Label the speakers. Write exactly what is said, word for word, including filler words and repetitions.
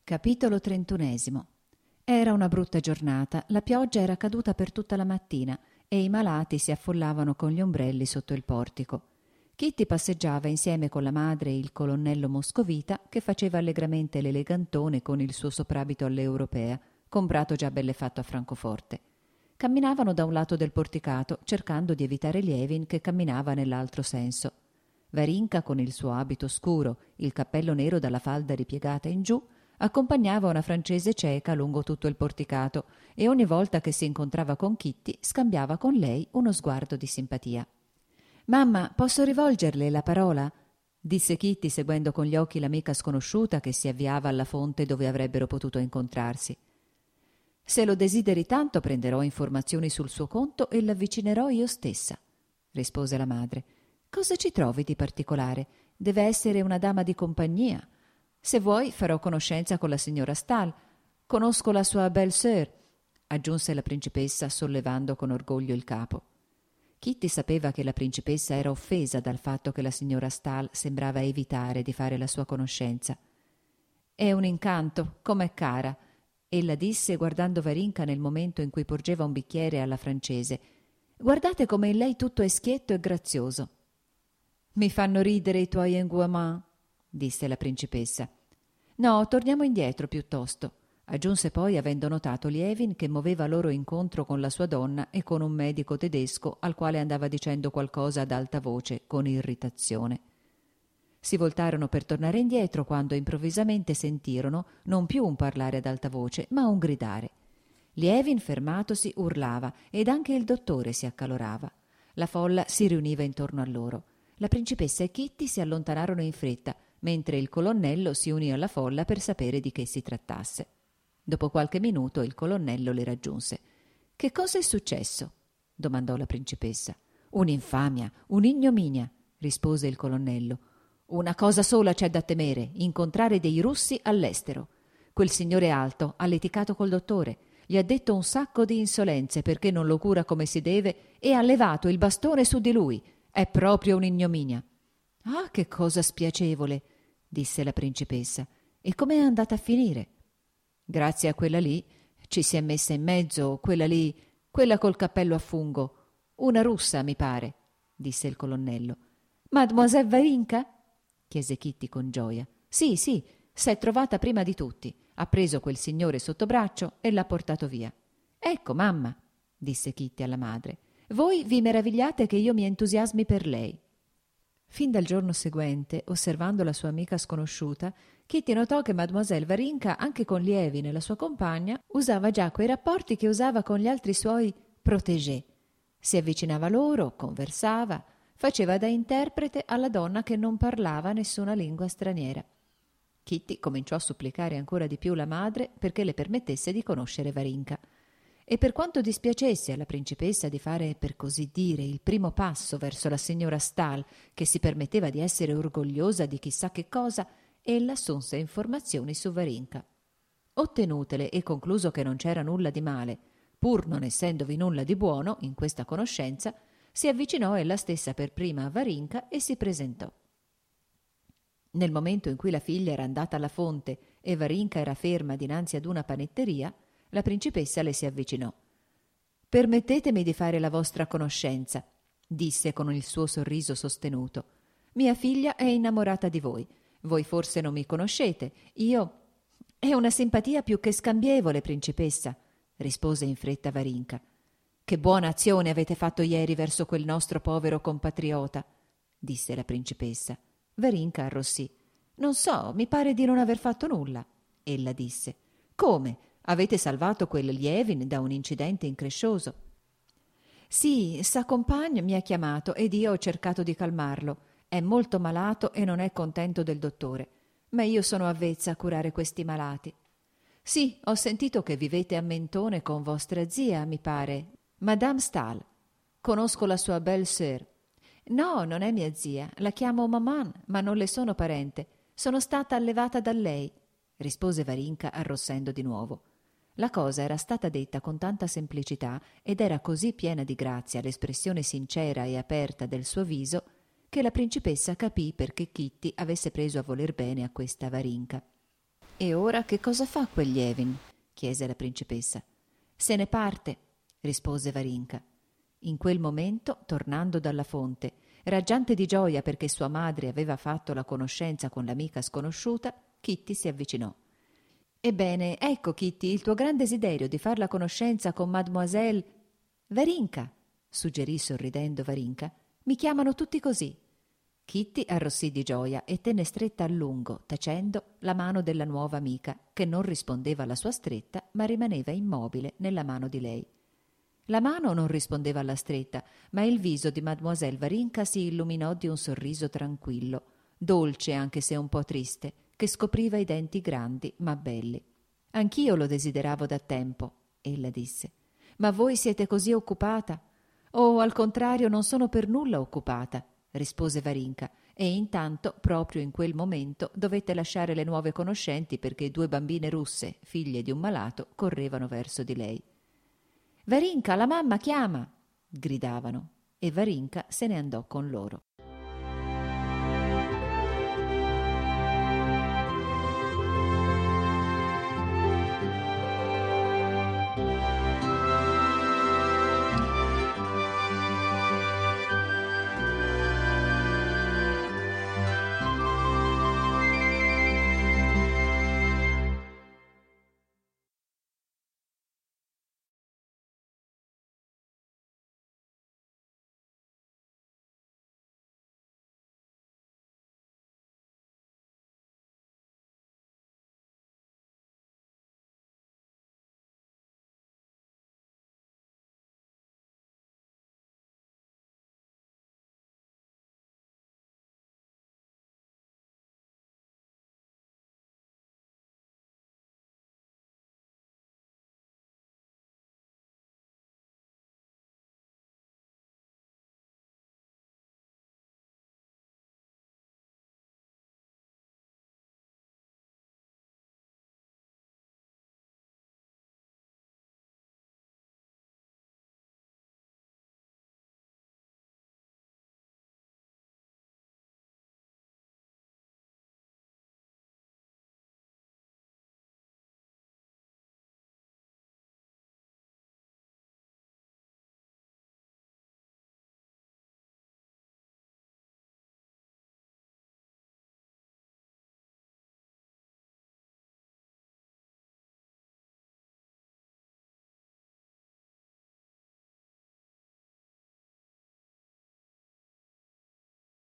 Speaker 1: Capitolo trentunesimo. Era una brutta giornata, la pioggia era caduta per tutta la mattina e i malati si affollavano con gli ombrelli sotto il portico. Kitty passeggiava insieme con la madre e il colonnello Moscovita, che faceva allegramente l'elegantone con il suo soprabito all'europea, comprato già belle fatto a Francoforte. Camminavano da un lato del porticato, cercando di evitare Lievin che camminava nell'altro senso. Varinka, con il suo abito scuro, il cappello nero dalla falda ripiegata in giù, accompagnava una francese cieca lungo tutto il porticato e ogni volta che si incontrava con Kitty scambiava con lei uno sguardo di simpatia. «Mamma, posso rivolgerle la parola?» disse Kitty seguendo con gli occhi l'amica sconosciuta che si avviava alla fonte dove avrebbero potuto incontrarsi. «Se lo desideri tanto prenderò informazioni sul suo conto e l'avvicinerò io stessa», rispose la madre. «Cosa ci trovi di particolare? Deve essere una dama di compagnia. Se vuoi farò conoscenza con la signora Stahl. Conosco la sua belle-sœur», aggiunse la principessa sollevando con orgoglio il capo. Kitty sapeva che la principessa era offesa dal fatto che la signora Stahl sembrava evitare di fare la sua conoscenza. «È un incanto, com'è cara», ella disse guardando Varinka nel momento in cui porgeva un bicchiere alla francese. «Guardate come in lei tutto è schietto e grazioso». «Mi fanno ridere i tuoi engouements», disse la principessa. «No, torniamo indietro piuttosto», aggiunse poi avendo notato Lievin che muoveva loro incontro con la sua donna e con un medico tedesco al quale andava dicendo qualcosa ad alta voce con irritazione. Si voltarono per tornare indietro quando improvvisamente sentirono non più un parlare ad alta voce ma un gridare. Lievin, fermatosi, urlava ed anche il dottore si accalorava. La folla si riuniva intorno a loro. La principessa e Kitty si allontanarono in fretta mentre il colonnello si unì alla folla per sapere di che si trattasse. Dopo qualche minuto il colonnello le raggiunse. «Che cosa è successo?» domandò la principessa. «Un'infamia, un'ignominia», rispose il colonnello. «Una cosa sola c'è da temere, incontrare dei russi all'estero. Quel signore alto ha litigato col dottore, gli ha detto un sacco di insolenze perché non lo cura come si deve e ha levato il bastone su di lui. È proprio un'ignominia». «Ah, che cosa spiacevole», disse la principessa. «E com'è andata a finire?» «Grazie a quella lì ci si è messa in mezzo, quella lì, quella col cappello a fungo. Una russa, mi pare», disse il colonnello. «Mademoiselle Varinka?» chiese Kitty con gioia. «Sì, sì, s'è trovata prima di tutti. Ha preso quel signore sotto braccio e l'ha portato via». «Ecco, mamma», disse Kitty alla madre, «voi vi meravigliate che io mi entusiasmi per lei». Fin dal giorno seguente, osservando la sua amica sconosciuta, Kitty notò che Mademoiselle Varinka, anche con Lievin e la sua compagna, usava già quei rapporti che usava con gli altri suoi protégé. Si avvicinava loro, conversava, faceva da interprete alla donna che non parlava nessuna lingua straniera. Kitty cominciò a supplicare ancora di più la madre perché le permettesse di conoscere Varinka. E per quanto dispiacesse alla principessa di fare, per così dire, il primo passo verso la signora Stahl, che si permetteva di essere orgogliosa di chissà che cosa, ella assunse informazioni su Varinka. Ottenutele e concluso che non c'era nulla di male, pur non essendovi nulla di buono in questa conoscenza, si avvicinò ella stessa per prima a Varinka e si presentò. Nel momento in cui la figlia era andata alla fonte e Varinka era ferma dinanzi ad una panetteria, la principessa le si avvicinò. «Permettetemi di fare la vostra conoscenza», disse con il suo sorriso sostenuto. «Mia figlia è innamorata di voi. Voi forse non mi conoscete. Io...» «È una simpatia più che scambievole, principessa», rispose in fretta Varinka. «Che buona azione avete fatto ieri verso quel nostro povero compatriota», disse la principessa. Varinka arrossì. «Non so, mi pare di non aver fatto nulla», ella disse. «Come? Avete salvato quel Lievin da un incidente increscioso?» «Sì, sa compagne mi ha chiamato ed io ho cercato di calmarlo. È molto malato e non è contento del dottore. Ma io sono avvezza a curare questi malati». «Sì, ho sentito che vivete a Mentone con vostra zia, mi pare, Madame Stahl. Conosco la sua belle-sœur». «No, non è mia zia. La chiamo maman, ma non le sono parente. Sono stata allevata da lei», rispose Varinka arrossendo di nuovo. La cosa era stata detta con tanta semplicità ed era così piena di grazia l'espressione sincera e aperta del suo viso che la principessa capì perché Kitty avesse preso a voler bene a questa Varinka. «E ora che cosa fa quel Lievin?» chiese la principessa. «Se ne parte», rispose Varinka. In quel momento, tornando dalla fonte, raggiante di gioia perché sua madre aveva fatto la conoscenza con l'amica sconosciuta, Kitty si avvicinò. «Ebbene, ecco Kitty, il tuo gran desiderio di far la conoscenza con Mademoiselle Varinka», suggerì sorridendo Varinka. «Mi chiamano tutti così». Kitty arrossì di gioia e tenne stretta a lungo, tacendo, la mano della nuova amica, che non rispondeva alla sua stretta, ma rimaneva immobile nella mano di lei. La mano non rispondeva alla stretta, ma il viso di Mademoiselle Varinka si illuminò di un sorriso tranquillo, dolce anche se un po' triste, che scopriva i denti grandi ma belli. «Anch'io lo desideravo da tempo», ella disse. «Ma voi siete così occupata?» «Oh, al contrario, non sono per nulla occupata», rispose Varinka, e intanto, proprio in quel momento, dovette lasciare le nuove conoscenti perché due bambine russe, figlie di un malato, correvano verso di lei. «Varinka, la mamma chiama!» gridavano, e Varinka se ne andò con loro.